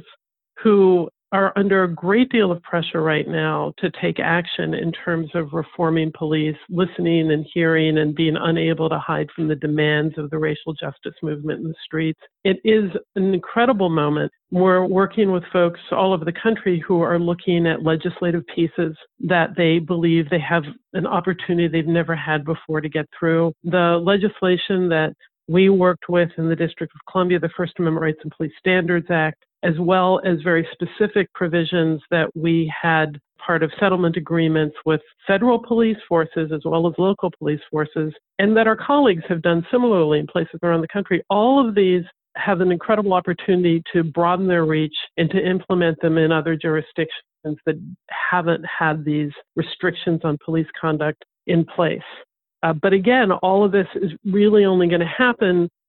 who are under a great deal of pressure right now to take action in terms of reforming police, listening and hearing and being unable to hide from the demands of the racial justice movement in the streets. It is an incredible moment. We're working with folks all over the country who are looking at legislative pieces that they believe they have an opportunity they've never had before to get through. The legislation that we worked with in the District of Columbia, the First Amendment Rights and Police Standards Act, as well as very specific provisions that we had part of settlement agreements with federal police forces as well as local police forces, and that our colleagues have done similarly in places around the country. All of these have an incredible opportunity to broaden their reach and to implement them in other jurisdictions that haven't had these restrictions on police conduct in place. But again, all of this is really only going to happen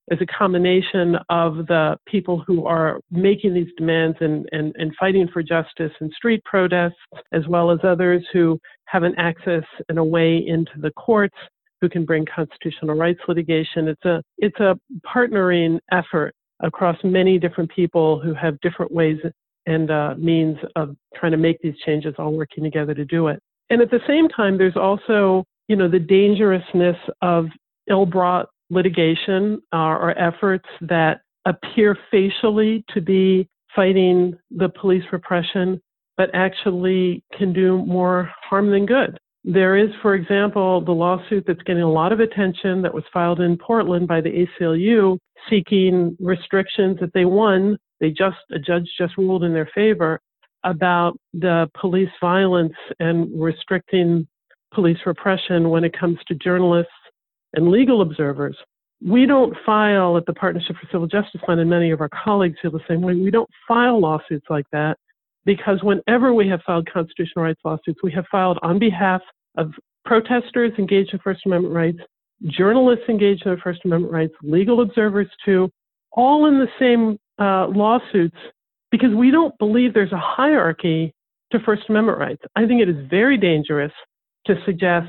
is a combination of the people who are making these demands and fighting for justice in street protests, as well as others who have an access and a way into the courts, who can bring constitutional rights litigation. It's a partnering effort across many different people who have different ways and means of trying to make these changes, all working together to do it. And at the same time, there's also, the dangerousness of ill-brought litigation or efforts that appear facially to be fighting the police repression, but actually can do more harm than good. There is, for example, the lawsuit that's getting a lot of attention that was filed in Portland by the ACLU seeking restrictions that they won. A judge just ruled in their favor about the police violence and restricting police repression when it comes to journalists and legal observers. We don't file at the Partnership for Civil Justice Fund, and many of our colleagues feel the same way. We don't file lawsuits like that because whenever we have filed constitutional rights lawsuits, we have filed on behalf of protesters engaged in First Amendment rights, journalists engaged in First Amendment rights, legal observers too, all in the same lawsuits, because we don't believe there's a hierarchy to First Amendment rights. I think it is very dangerous to suggest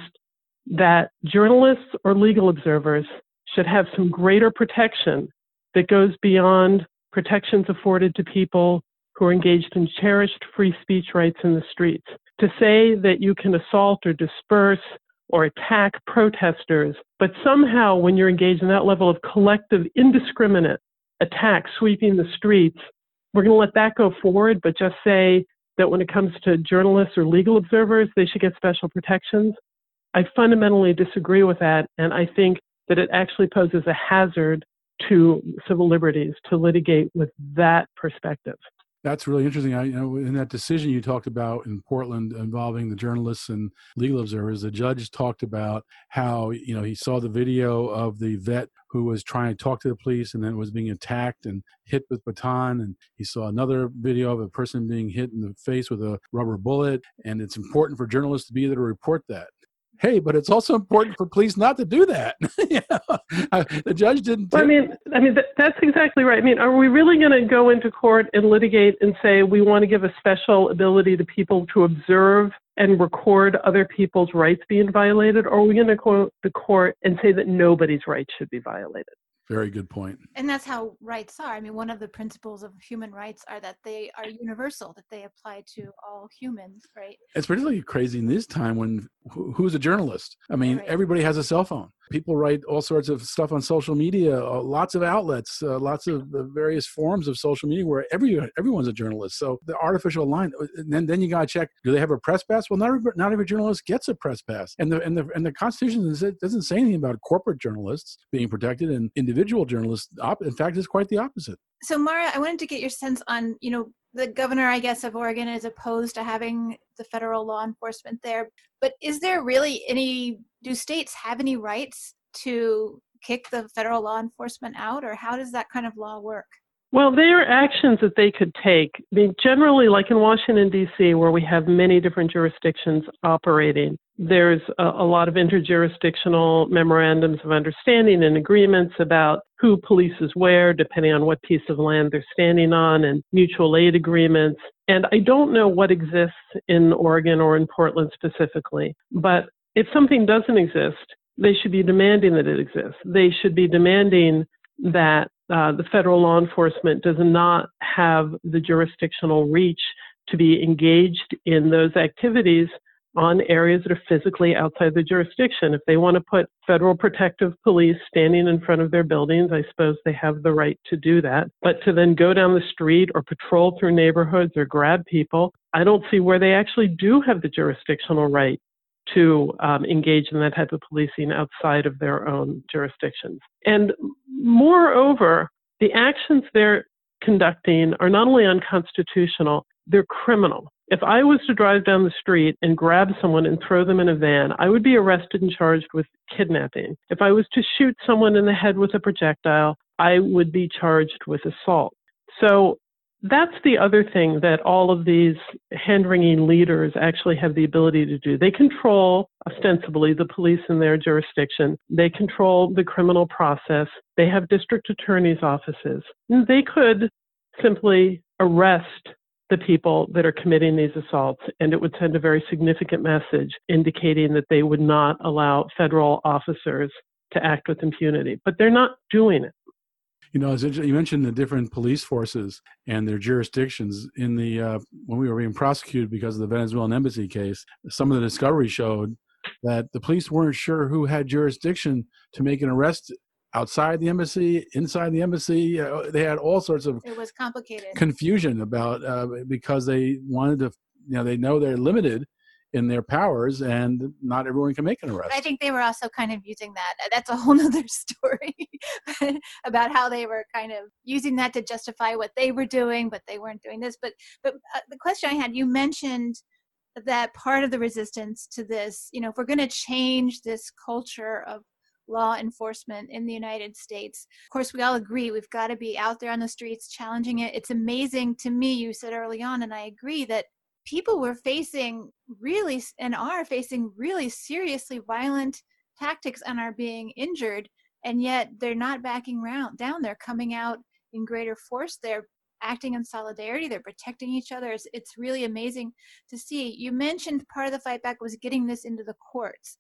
that journalists or legal observers should have some greater protection that goes beyond protections afforded to people who are engaged in cherished free speech rights in the streets. To say that you can assault or disperse or attack protesters, but somehow when you're engaged in that level of collective, indiscriminate attack sweeping the streets, we're going to let that go forward, but just say that when it comes to journalists or legal observers, they should get special protections. I fundamentally disagree with that, and I think that it actually poses a hazard to civil liberties to litigate with that perspective. That's really interesting. In that decision you talked about in Portland involving the journalists and legal observers, the judge talked about how, he saw the video of the vet who was trying to talk to the police and then was being attacked and hit with baton. And he saw another video of a person being hit in the face with a rubber bullet. And it's important for journalists to be there to report that. Hey, but it's also important for police not to do that. The judge didn't. That's exactly right. Are we really going to go into court and litigate and say we want to give a special ability to people to observe and record other people's rights being violated, or are we going to go to court and say that nobody's rights should be violated? Very good point. And that's how rights are. One of the principles of human rights are that they are universal, that they apply to all humans, right? It's particularly crazy in this time when who's a journalist? Right. Everybody has a cell phone. People write all sorts of stuff on social media, lots of outlets, lots of various forms of social media where everyone's a journalist. So the artificial line, and then you got to check, do they have a press pass? Well, not every journalist gets a press pass. And the Constitution doesn't say anything about corporate journalists being protected and individual journalists. In fact, it's quite the opposite. So Mara, I wanted to get your sense on, the governor, I guess, of Oregon is opposed to having the federal law enforcement there. But is there really do states have any rights to kick the federal law enforcement out, or how does that kind of law work? Well, there are actions that they could take. Generally, like in Washington, D.C., where we have many different jurisdictions operating, there's a lot of interjurisdictional memorandums of understanding and agreements about who polices where, depending on what piece of land they're standing on, and mutual aid agreements. And I don't know what exists in Oregon or in Portland specifically, but if something doesn't exist, they should be demanding that it exists. They should be demanding that the federal law enforcement does not have the jurisdictional reach to be engaged in those activities on areas that are physically outside the jurisdiction. If they want to put federal protective police standing in front of their buildings, I suppose they have the right to do that. But to then go down the street or patrol through neighborhoods or grab people, I don't see where they actually do have the jurisdictional right to engage in that type of policing outside of their own jurisdictions. And moreover, the actions they're conducting are not only unconstitutional, they're criminal. If I was to drive down the street and grab someone and throw them in a van, I would be arrested and charged with kidnapping. If I was to shoot someone in the head with a projectile, I would be charged with assault. So That's the other thing that all of these hand-wringing leaders actually have the ability to do. They control, ostensibly, the police in their jurisdiction. They control the criminal process. They have district attorneys' offices. They could simply arrest the people that are committing these assaults, and it would send a very significant message indicating that they would not allow federal officers to act with impunity. But they're not doing it. You know, you mentioned the different police forces and their jurisdictions. In the when we were being prosecuted because of the Venezuelan embassy case, some of the discovery showed that the police weren't sure who had jurisdiction to make an arrest outside the embassy, inside the embassy. They had all sorts of It was complicated confusion about because they wanted to, they know they're limited in their powers and not everyone can make an arrest. I think they were also kind of using that. That's a whole nother story about how they were kind of using that to justify what they were doing, but they weren't doing this. But the question I had, you mentioned that part of the resistance to this, if we're going to change this culture of law enforcement in the United States, of course, we all agree we've got to be out there on the streets challenging it. It's amazing to me, you said early on, and I agree, that people were facing really and are facing really seriously violent tactics and are being injured, and yet they're not backing down. They're coming out in greater force. They're acting in solidarity. They're protecting each other. It's really amazing to see. You mentioned part of the fight back was getting this into the courts.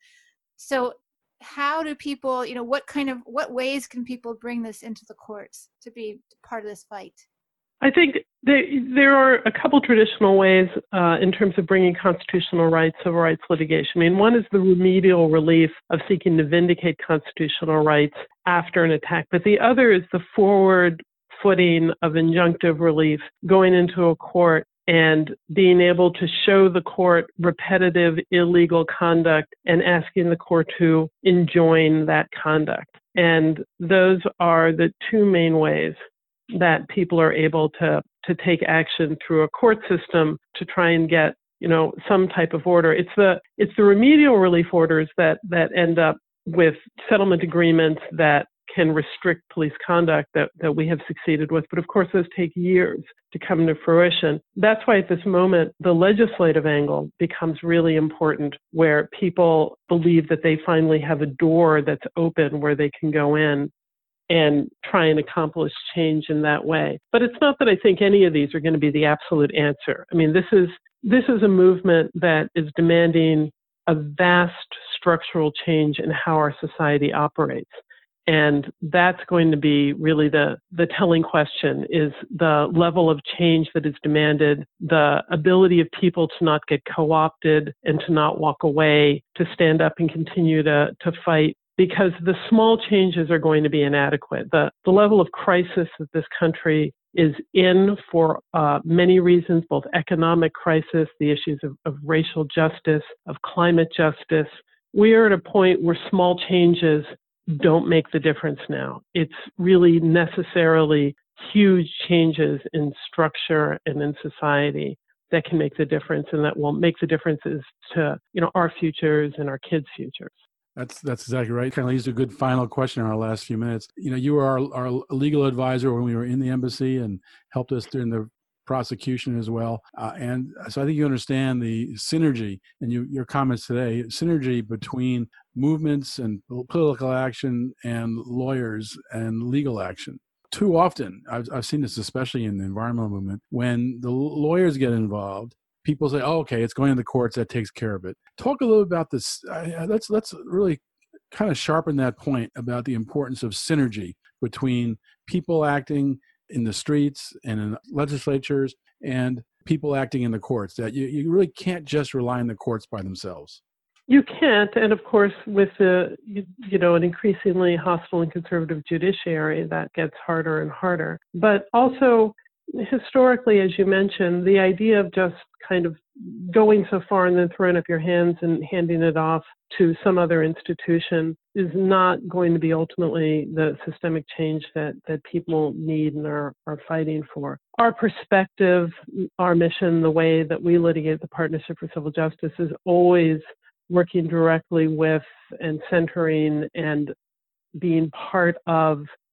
So how do people, what ways can people bring this into the courts to be part of this fight? I think there are a couple traditional ways in terms of bringing constitutional rights, civil rights litigation. I mean, one is the remedial relief of seeking to vindicate constitutional rights after an attack, but the other is the forward footing of injunctive relief, going into a court and being able to show the court repetitive illegal conduct and asking the court to enjoin that conduct. And those are the two main ways that people are able to take action through a court system to try and get, some type of order. It's the remedial relief orders that end up with settlement agreements that can restrict police conduct that we have succeeded with. But of course, those take years to come to fruition. That's why at this moment, the legislative angle becomes really important, where people believe that they finally have a door that's open where they can go in and try and accomplish change in that way. But it's not that I think any of these are going to be the absolute answer. I mean, this is a movement that is demanding a vast structural change in how our society operates. And that's going to be really the telling question, is the level of change that is demanded, the ability of people to not get co-opted and to not walk away, to stand up and continue to fight, because the small changes are going to be inadequate. The level of crisis that this country is in for many reasons, both economic crisis, the issues of racial justice, of climate justice. We are at a point where small changes don't make the difference now. It's really necessarily huge changes in structure and in society that can make the difference, and that will make the differences to our futures and our kids' futures. That's exactly right. Kind of leads to a good final question in our last few minutes. You were our legal advisor when we were in the embassy and helped us during the prosecution as well. And so I think you understand the synergy, and your comments today, synergy between movements and political action and lawyers and legal action. Too often, I've seen this especially in the environmental movement, when the lawyers get involved, people say, "Oh, okay, it's going to the courts, that takes care of it." Talk a little about this. Let's really kind of sharpen that point about the importance of synergy between people acting in the streets and in legislatures and people acting in the courts, that you really can't just rely on the courts by themselves. You can't. And of course, with an increasingly hostile and conservative judiciary, that gets harder and harder. But also, historically, as you mentioned, the idea of just kind of going so far and then throwing up your hands and handing it off to some other institution is not going to be ultimately the systemic change that people need and are fighting for. Our perspective, our mission, the way that we litigate the Partnership for Civil Justice is always working directly with and centering and being part of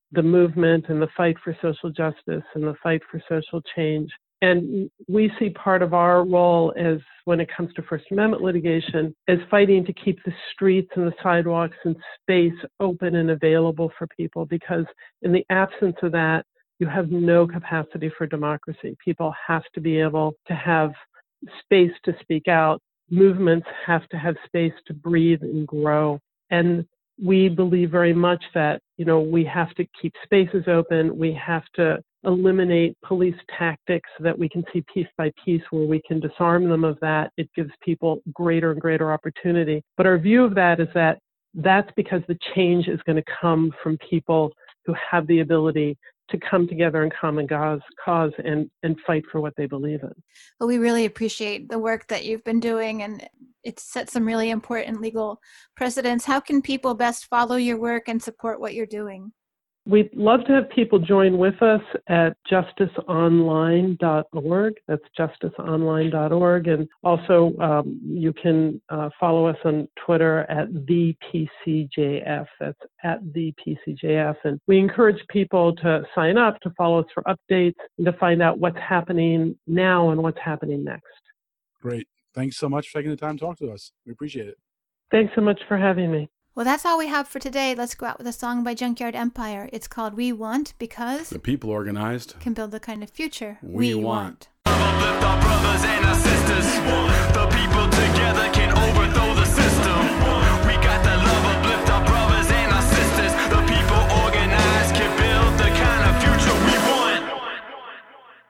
the movement and the fight for social justice and the fight for social change. And we see part of our role as, when it comes to First Amendment litigation, as fighting to keep the streets and the sidewalks and space open and available for people, because in the absence of that, you have no capacity for democracy. People have to be able to have space to speak out. Movements have to have space to breathe and grow. And we believe very much that, we have to keep spaces open. We have to eliminate police tactics so that we can see piece by piece where we can disarm them of that. It gives people greater and greater opportunity. But our view of that is that that's because the change is going to come from people who have the ability to come together in common cause and fight for what they believe in. Well, we really appreciate the work that you've been doing, and it's set some really important legal precedents. How can people best follow your work and support what you're doing? We'd love to have people join with us at justiceonline.org. That's justiceonline.org. And also you can follow us on Twitter at ThePCJF. That's at ThePCJF. And we encourage people to sign up, to follow us for updates, and to find out what's happening now and what's happening next. Great. Thanks so much for taking the time to talk to us. We appreciate it. Thanks so much for having me. Well, that's all we have for today. Let's go out with a song by Junkyard Empire. It's called We Want, because the people organized can build the kind of future we want. Uplift our brothers and our sisters. The people together can overthrow the system.